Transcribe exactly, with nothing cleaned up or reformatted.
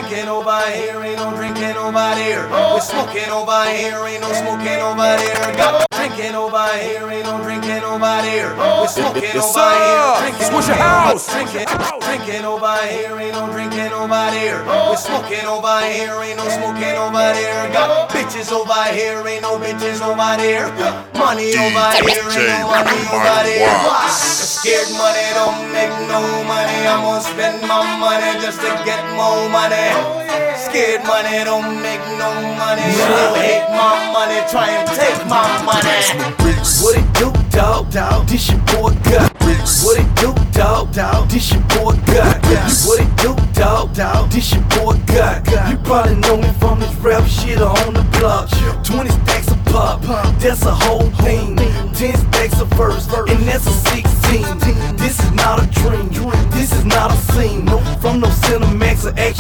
drinking over here, ain't no drinking over there. We're smoking over here, ain't no smoking over there. Got drinking over here, ain't no drinking over there. We're smoking Yes, over here, sir. drinking Switch your over house. Drinking, drinking over here, ain't no drinking over there. We're smoking over here, ain't no smoking over there. Got bitches over here, ain't no bitches over there. Money over here, ain't no money over there. Scared money don't make no money. I'm gonna spend my money just to get more money. Scared money don't make no money. You hate my money, try and take my money. What it do, dog? Dog, this your boy got. What it do, dog? Dog, this your boy got. What it do, dog? Dog, this your boy got. You probably know me from this rap shit on the block. Twenty stacks of pop, that's a whole thing. Ten stacks of verse, and that's a sixteen. This is not a dream, this is not a scene. No, from no Cinemax or action.